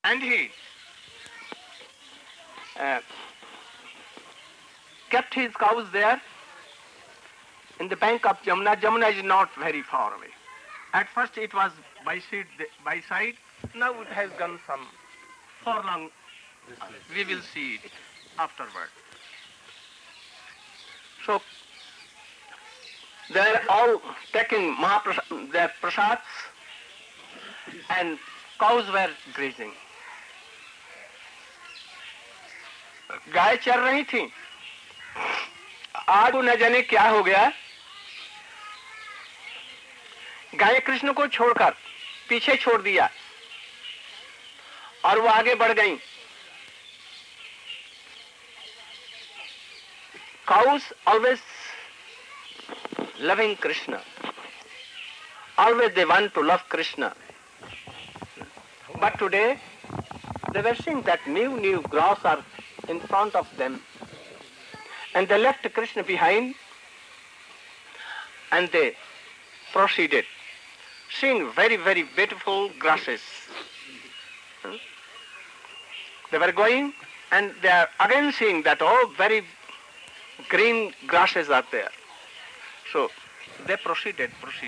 And he uh, kept his cows there in the bank of Jamuna. Jamuna is not very far away. At first it was by side. Now it has gone some furlong. We will see it afterward. So they are all taking their prasads, and cows were grazing. गाय चर रही थी. आज न जाने क्या हो गया. गाय कृष्ण को छोड़कर पीछे छोड़ दिया और वो आगे बढ़ गई. Cows always loving Krishna. Always they want to love Krishna. But today they were seeing that new grass are in front of them, and they left Krishna behind and they proceeded, seeing very beautiful grasses. They were going and they are again seeing that very green grasses are there. So they proceeded.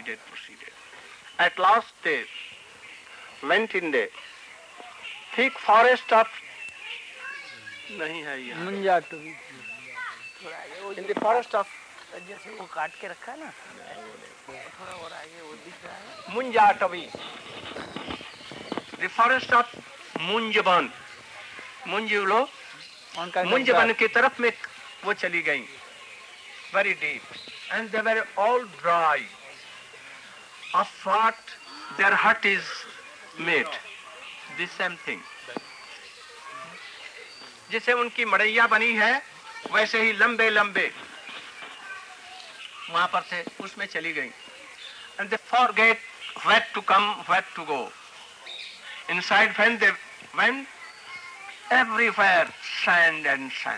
At last they went in the thick forest of नहीं है यहाँ मुंजा टवी in the forest of जैसे वो काट के रखा है ना थोड़ा और आगे वो दिख रहा है Munjatavi, the forest of Munjaban. Munjulo, Munjaban की तरफ में वो चली गई, very deep, and they were all dry of what their hut is made, the same thing. जैसे उनकी मड़ैया बनी है वैसे ही लंबे वहां पर से उसमें चली गई. And they forget where to come, where to go. Inside when they went, everywhere sand and sand.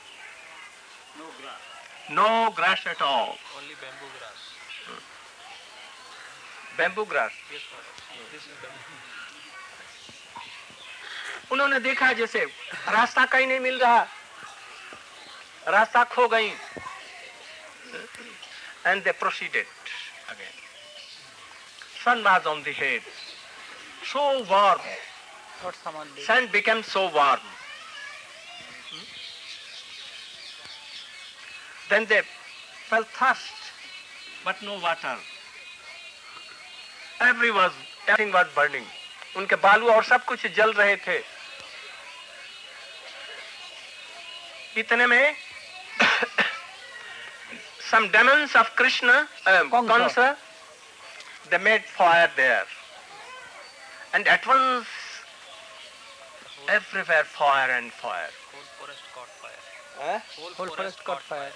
No grass at all. Only bamboo grass. Bamboo grass. Yes, sir. This is bamboo. उन्होंने देखा जैसे रास्ता कहीं नहीं मिल रहा, रास्ता खो गई. And they proceeded again. Sun was on the head, so warm. Sun became so warm. Then they felt thirst, but no water. Everything was burning. उनके बालू और सब कुछ जल रहे थे. इतने में some demons of Krishna, Kansa, they made fire there. And at once, everywhere fire and fire. Whole forest caught fire. Huh? Whole forest caught fire.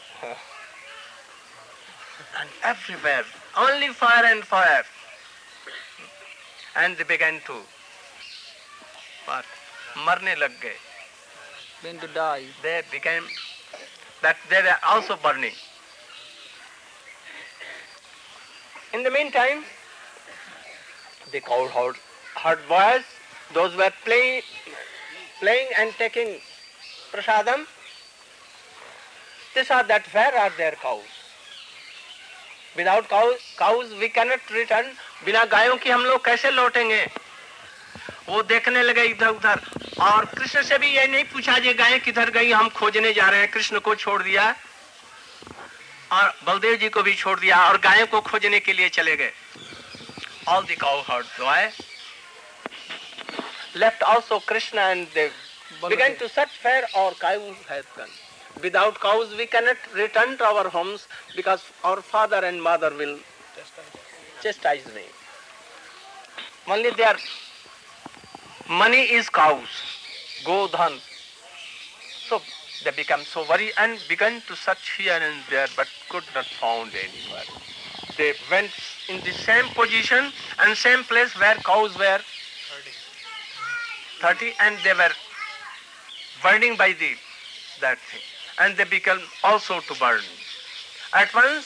And everywhere, only fire and fire. And they began to मरने लग गए. Began to die. They became that they were also burning. In the meantime, the crowd heard voice. Those were playing and taking prasadam. They saw that where are their cows? Without cows we cannot return. बिना गायों की हम लोग कैसे लौटेंगे? वो देखने लगे इधर उधर और कृष्ण से भी ये नहीं पूछा जे गायें किधर गई, हम खोजने जा रहे हैं. कृष्ण को छोड़ दिया और बलदेव जी को भी छोड़ दिया और गायों को खोजने के लिए चले गए. All the cow herds left also Krishna and they began to search where our cows have gone. Without cows we cannot return to our homes because our father and mother will chastise me. Only their money is cows, Godhan. So they become so worried and began to search here and there but could not found anywhere. They went in the same position and same place where cows were 30 and they were burning by that thing. And they became also to burn. At once,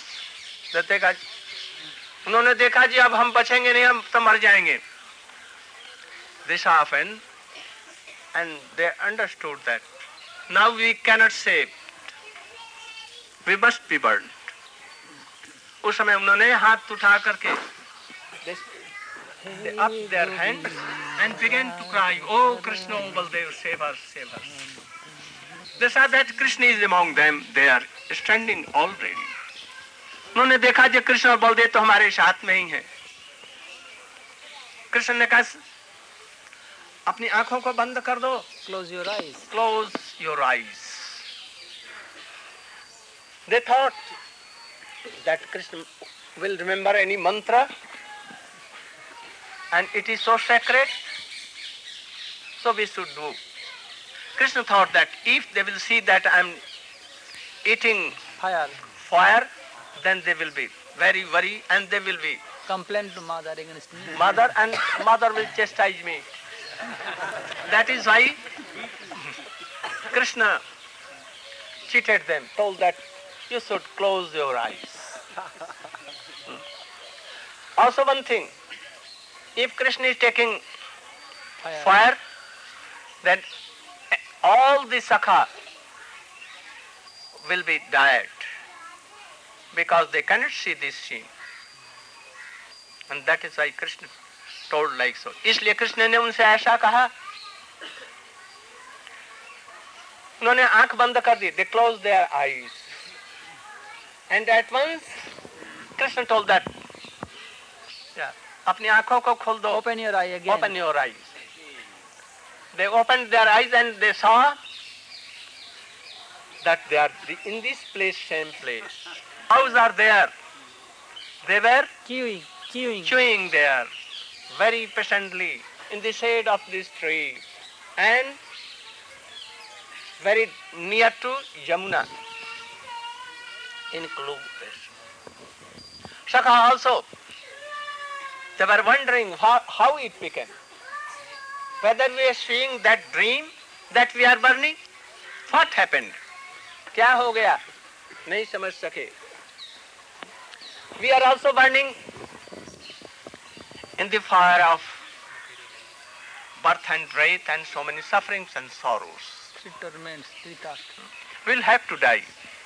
उन्होंने देखा जी अब हम बचेंगे नहीं, हम तो मर जाएंगे. This often and they understood that now we cannot save, we must be burned. उस समय उन्होंने हाथ उठा करके they upped their hands and began to cry, "Oh Krishna, oh Baldev, save us, save us." They saw that Krishna is among them. They are standing already. उन्होंने देखा कि कृष्ण और बलदेव तो हमारे साथ में ही हैं। कृष्ण ने कहा, अपनी आंखों को बंद कर दो। Close your eyes. Close your eyes. They thought that Krishna will remember any mantra and it is so sacred, so we should do. Krishna thought that if they will see that I am eating fire, then they will be very worried and they will be Complain to mother against me. mother, and mother will chastise me. That is why Krishna cheated them, told that you should close your eyes. Also one thing, if Krishna is taking fire, then all the Sakha will be died because they cannot see this scene. And that is why Krishna told like so. इसलिए कृष्ण ने उनसे ऐसा कहा, उन्होंने आंख बंद कर दी. They closed their eyes. And at once Krishna told that, अपनी आंखों को खोल दो. Open your eye again. Open your eyes. They opened their eyes and they saw that they are in this place, same place. Cows are there. They were chewing there very patiently in the shade of this tree and very near to Yamuna in Kulu. Shaka also, they were wondering how it became. Whether we are seeing that dream that we are burning, what happened? क्या हो गया? नहीं समझ सके. We are also burning in the fire of birth and death and so many sufferings and sorrows. Three torments, three thoughts. We'll have to die.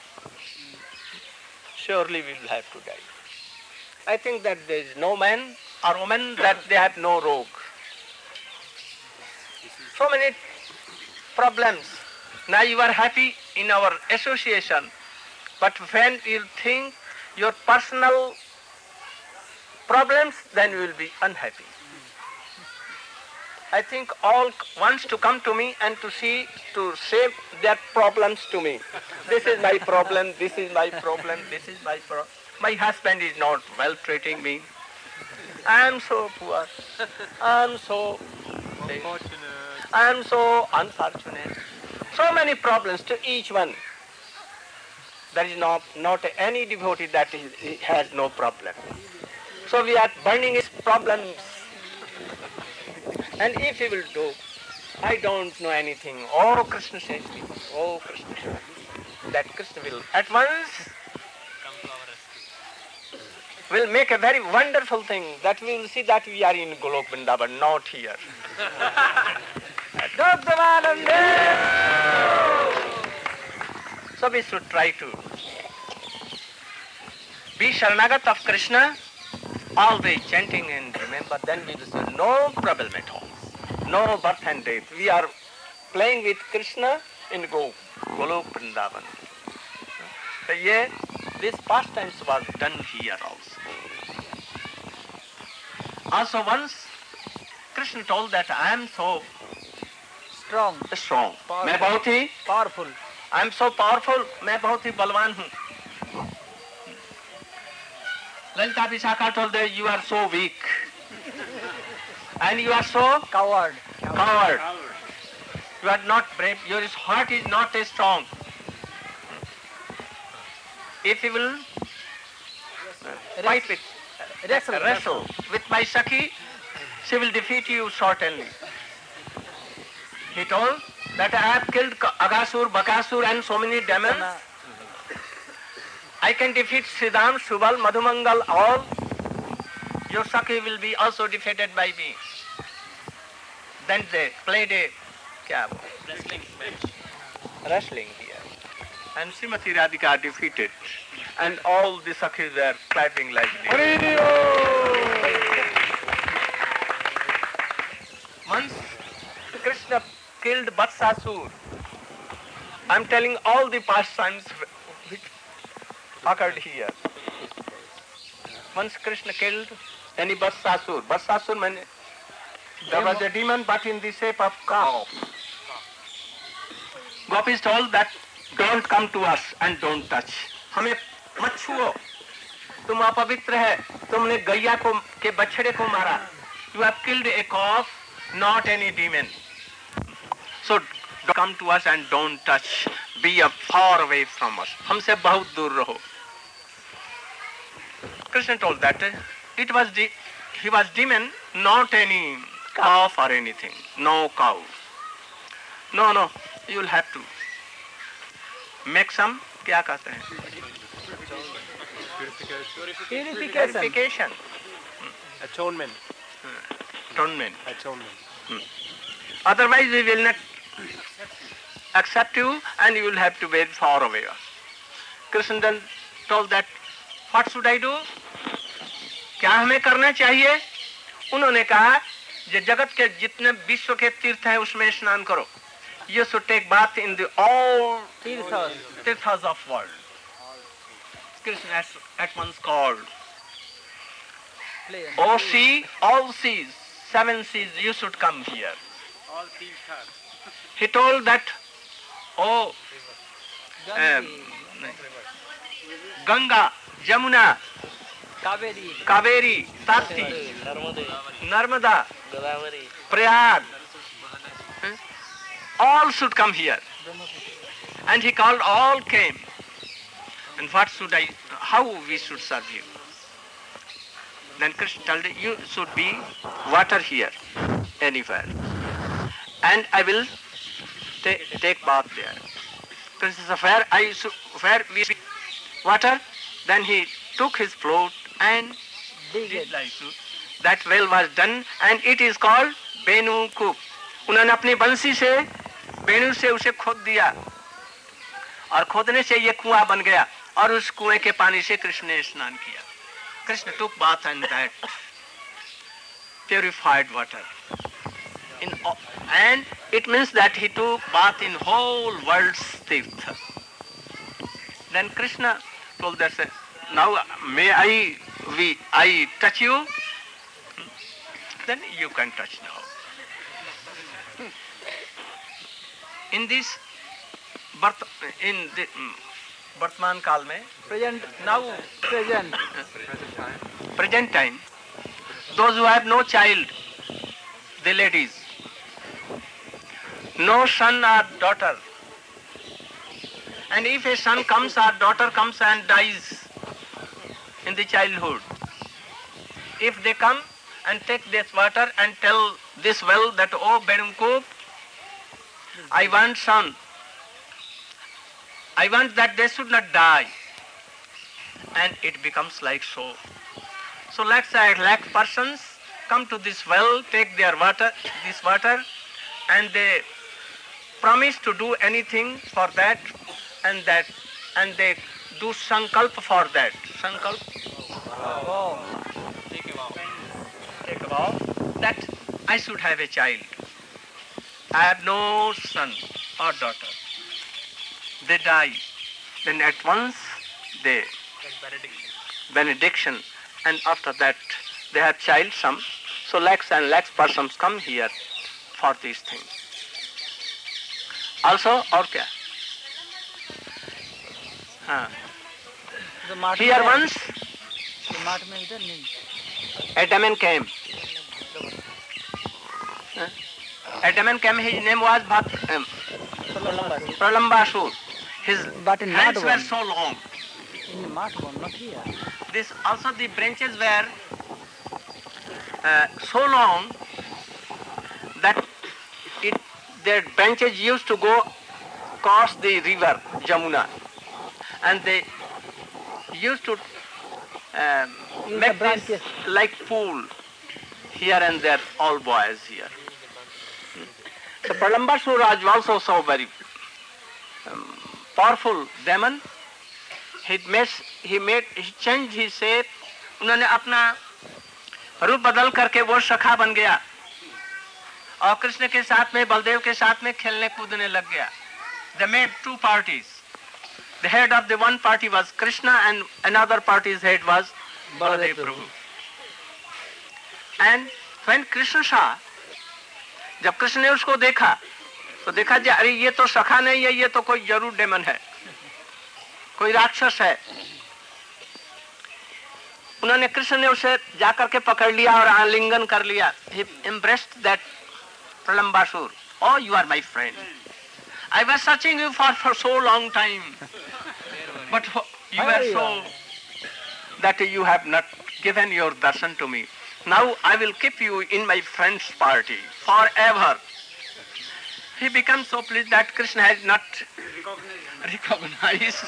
Surely we will have to die. I think that there is no man or woman that they have no rogue. So many problems. Now you are happy in our association, but when you think your personal problems, then you will be unhappy. I think all wants to come to me and to say their problems to me. This is my problem, this is my problem, this is my problem. My husband is not well treating me. I am so poor. I am so unfortunate. So many problems to each one. There is not any devotee that has no problem. So we are burning his problems. And if he will do, I don't know anything. Oh, Krishna says me. Oh, Krishna says me. That Krishna will at once will make a very wonderful thing that we will see that we are in Golok Vrindavan, not here. So we should try to be Sharanagat of Krishna, always chanting and remember, then we will see no problem at all. No birth and death. We are playing with Krishna in Golok Vrindavan. So yeah, this pastime was done here also. Also once Krishna told that I am so Strong. मैं बहुत ही Powerful. I am so powerful. मैं बहुत ही बलवान हूँ. Lalita Vishakha told that you are so weak and you are so Coward. You are not brave. Your heart is not as strong. If you will fight with wrestle with my Sakhi, she will defeat you certainly. He told that I have killed Aghasur, Bakasur and so many demons. I can defeat Siddham, Subal, Madhumangal, all. Your Sakhi will be also defeated by me. Then they played a क्या Wrestling match. wrestling here. And Srimati Radhika defeated. And all the Sakhis were clapping like this. Once Krishna killed Vatsasur. I'm telling all the pastimes which occurred here. Once Krishna killed any Vatsasur. Vatsasur means there was a demon but in the shape of cow. Gopis told that don't come to us and don't touch. हमें मत छुओ. तुम अपवित्र है. तुमने गैया को के बछड़े को मारा. You have killed a calf, not any demon. So come to us and don't touch. Be far away from us. हमसे बहुत दूर रहो. Krishna told that he was demon, not any calf or anything. No cow. No. You will have to make some, क्या कहते हैं? Purification. Atonement. Otherwise we will not accept you and you will have to wait far away. Krishna then told that, what should I do? क्या हमें करना चाहिए? उन्होंने कहा, जो जगत के जितने विश्व के तीर्थ हैं उसमें स्नान करो. You should take bath in the all tirthas of world. Krishna at once called, O sea, all seas, 7 seas, you should come here. All tirthas. He told that, Ganga, Jamuna, Kaveri, Tapti, Narmada, Prayag, all should come here. And he called, all came. And how we should serve you? Then Krishna told, you should be water here, anywhere. And I will take bath there. Krishna said, where we water? Then he took his float and did like so. That well was done and it is called Benu Kup. उन्होंने अपनी बंसी से बेणु से उसे खोद दिया और खोदने से ये कुआं बन गया और उस कुएं के पानी से कृष्ण ने स्नान किया. Krishna took bath in that purified water. And it means that he took bath in whole world's tirtha. Then Krishna told that, now may I touch you? Then you can touch now. In this Vartman Kal mein, present time, those who have no child, the ladies, no son or daughter, and if a son comes or daughter comes and dies in the childhood, if they come and take this water and tell this well that, oh Bedumkup, I want son. I want that they should not die. And it becomes like so. So let's say like persons come to this well, take their water, this water, and they promise to do anything for that, and they do sankalp for that. Sankalp? Take a vow that I should have a child. I have no son or daughter. They die. Then at once they benediction, and after that they have child some. So lakhs and lakhs persons come here for these things. Also, और क्या? हाँ. Here once a demon came. A demon came, his name was Pralambasur. His hands were so long. This also the branches were so long that their branches used to go across the river Jamuna, and they used to make this like pool here and there, all boys here. So Pralambasura was also very powerful demon. He changed his shape. उन्होंने अपना रूप बदल करके वो सखा बन गया और कृष्ण के साथ में बलदेव के साथ में खेलने कूदने लग गया. They made two parties. The head of the one party was Krishna and another party's head was Baladev Prabhu. And when Krishna saw, जब कृष्ण ने उसको देखा तो देखा जी अरे ये तो सखा नहीं है, ये तो कोई जरूर डेमन है, कोई राक्षस है. उन्होंने कृष्ण ने उसे जाकर के पकड़ लिया और आलिंगन कर लिया. He embraced that Pralambasur. Oh, you are my friend. I was searching you for so long time, but you are so that you have not given your darshan to me. Now I will keep you in my friend's party forever. He becomes so pleased that Krishna has not recognized.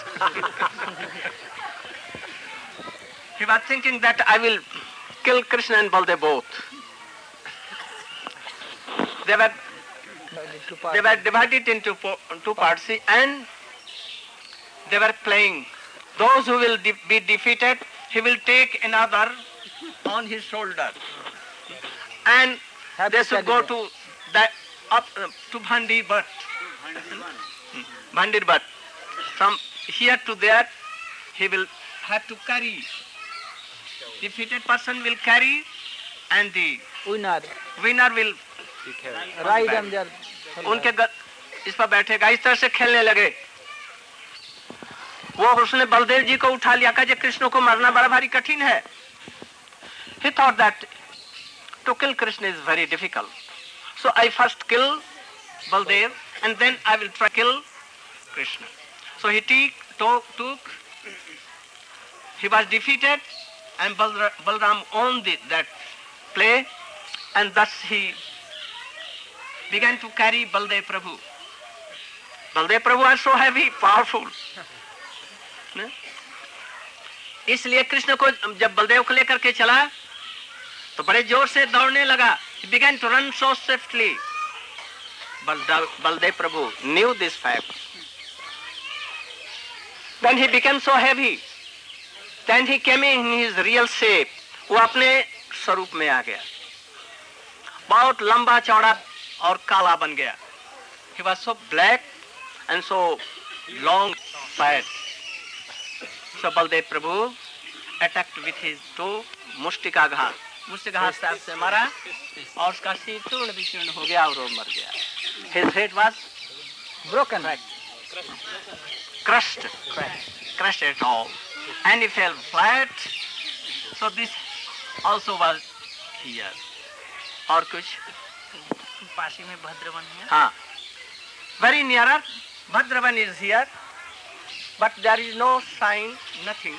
He was thinking that I will kill Krishna and Baldev both. They were divided into two parts and they were playing. Those who will be defeated, he will take another on his shoulder. And they should go to that up to Bhandir Bhat. From here to there, he will have to carry. Defeated person will carry, and the winner will ride on their उनके इस पर बैठेगा. इस तरह से खेलने लगे. वो उसने बलदेव जी को उठा लिया. कहा कृष्ण को मारना बड़ा भारी कठिन है. He thought that to kill Krishna is very difficult. So I first kill Baldev and then I will try to kill Krishna. So he took, he was defeated and Balram owned that play and thus he began to carry Baldev Prabhu. Baldev Prabhu was so heavy, powerful. इसलिए कृष्ण को जब बलदेव को लेकर के चला तो बड़े जोर से दौड़ने लगा. He began to run so swiftly. Baldev Prabhu knew this fact. Then he became so heavy. Then he came in his real shape. वो अपने स्वरूप में आ गया. बहुत लंबा चौड़ा और काला बन गया. He was so black and so long, fat. So Baldev Prabhu attacked with his two मुष्टिकाघात. मुष्टिकाघात से मारा और उसका सिर चूर्ण विचूर्ण हो गया और वो मर गया. His head was broken, crushed at all, and he fell flat. So this also was here. और कुछ पासी में भद्रवन है. हाँ, very nearer. Bhadravan is here, but there is no sign, nothing.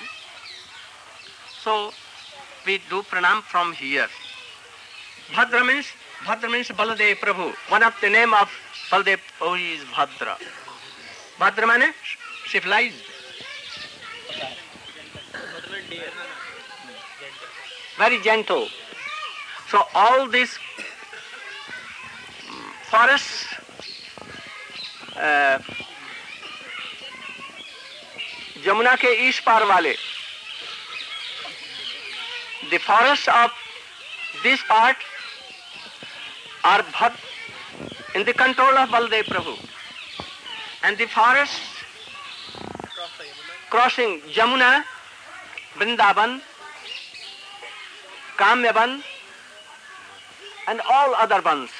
So we do pranam from here. Bhadra means Baladev Prabhu. One of the name of Baladev Prabhu is Bhadra. Bhadra means civilized. Very gentle. So all these forests, Jamuna के ईश पार वाले, the forests of this part are in the control of Baldev Prabhu, and the forests crossing Jamuna, Vrindavan, Kamyavan, and all other ones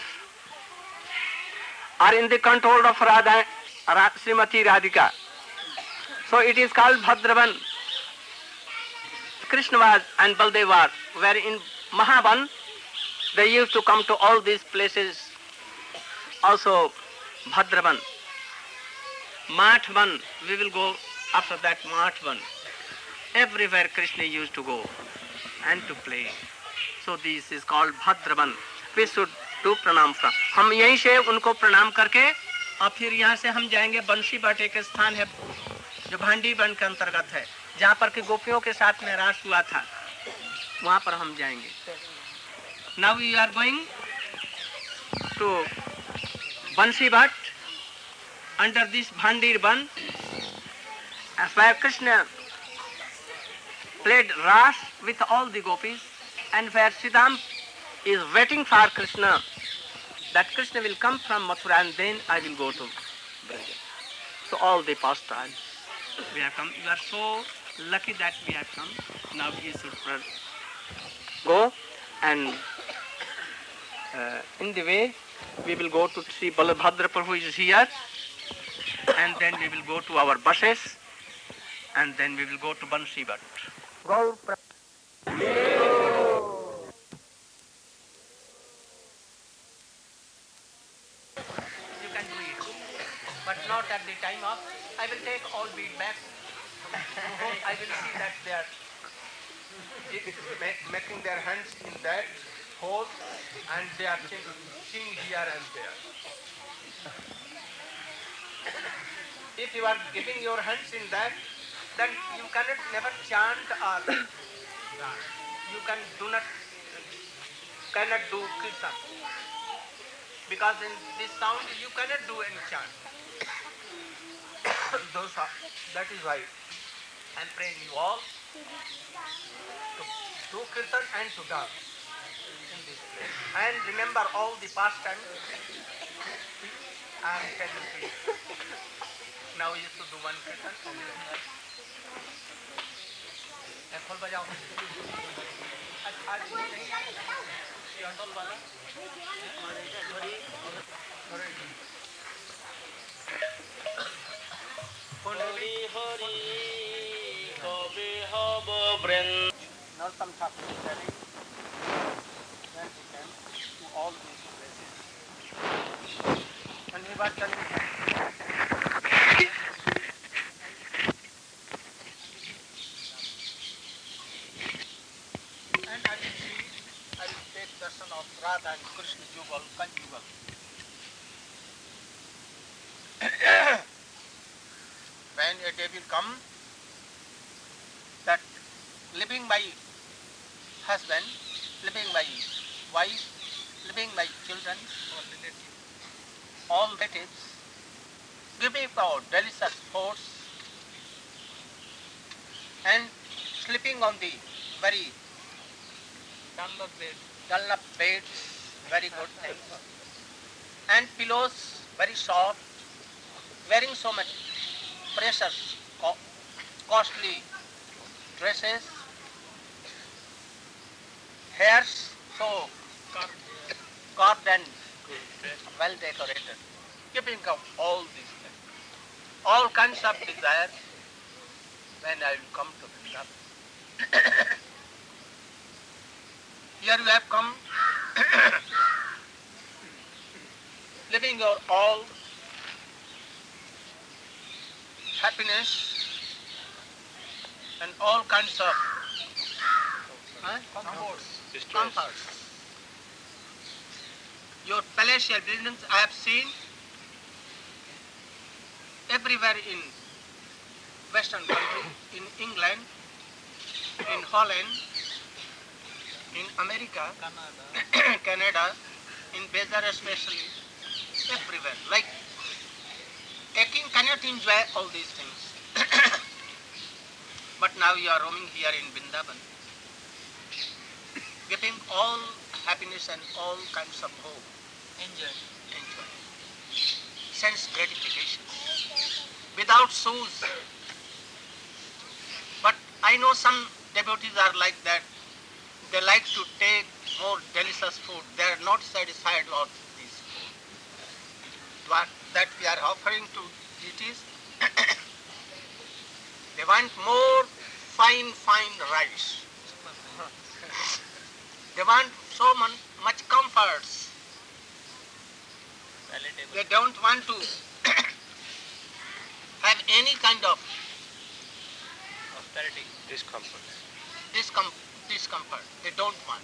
are in the control of Radha, Srimati Radhika. So it is called Bhadravan. Krishna was and Baldev were in Mahavan. They used to come to all these places. Also Bhadravan. Mathavan, we will go after that Mathavan. Everywhere Krishna used to go and to play. So this is called Bhadravan. We should do pranam from. हम यहीं से उनको प्रणाम करके और फिर यहाँ से हम जाएंगे बंशी बाटे के स्थान है जो भांडी वन के अंतर्गत है, जहाँ पर कि गोपियों के साथ में रास हुआ था, वहाँ पर हम जाएंगे. Now we are going to Bansi Bhat, under this Bhandir Ban, where Krishna played Ras with all the gopis, and where Siddham is waiting for Krishna, that Krishna will come from Mathura and then I will go to Braja. So all the pastimes we have come. You are so lucky that we have come. Now we should go, and in the way we will go to see Balabhadra Prabhu is here, and then we will go to our buses, and then we will go to Bansi Bhat. Gaur you can do it, but not at the time of. I will take all bead back. I will see that they are making their hands in that hole, and they are singing here and there. If you are giving your hands in that, then you cannot never chant or you cannot do kirtan, because in this sound you cannot do any chant. That is why I am praying you all to do kirtan and to dance in this place. And remember all the past times I am telling to you. Now you should do one kirtan and then khol bajao. आज नहीं ये अटल वाला Hori Hori Kobe Hobo Bren. Now some Thakur is telling when he came to all these places. And he was telling him. And I will take darshan of Radha and Krishna Jugal, Kanjugal. When a day will come that living my husband, living my wife, living my children, all relatives, giving for delicious foods and sleeping on the very Dunlop beds, very good things, and pillows very soft, wearing so much precious, costly dresses, hairs so carved and well decorated, keeping up all these things, all kinds of desire when I will come to Vrindavan. Here you have come, living your all happiness and all kinds of comforts. Your palatial buildings I have seen everywhere in Western country, in England, in Holland, in America, Canada, in Bezer especially, everywhere. Like a king cannot enjoy all these things. But now you are roaming here in Vrindavan, giving all happiness and all kinds of hope. Enjoy. Sense gratification. Without shoes. But I know some devotees are like that. They like to take more delicious food. They are not satisfied with this food. What that we are offering to deities. They want more fine rice. They want so much comforts. They don't want to have any kind of austerity. Discomfort. They don't want.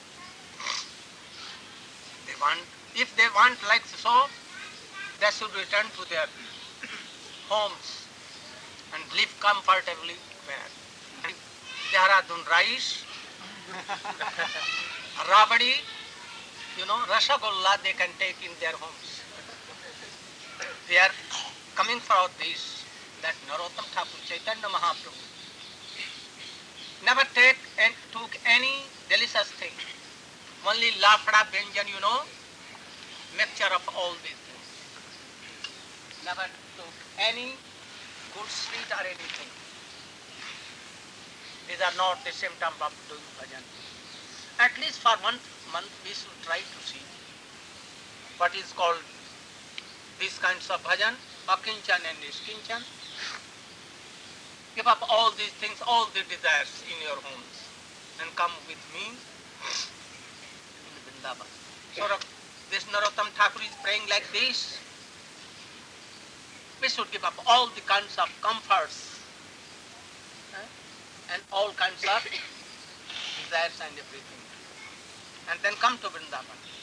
If they want like so, they should return to their homes and live comfortably where? Dehradun rice, rabadi, Rasagollah they can take in their homes. They are coming for this, that Narottam Thakur, Chaitanya Mahaprabhu, never took any delicious thing. Only lafda, benjan, mixture of all these things. Never took any good sweet or anything. These are not the symptom of doing bhajan. At least for 1 month we should try to see what is called these kinds of bhajan, akinchan and niskinchan. Give up all these things, all the desires in your homes and come with me in Vrindavan. So this Narottam Thakur is praying like this. We should give up all the kinds of comforts and all kinds of desires and everything. And then come to Vrindavan.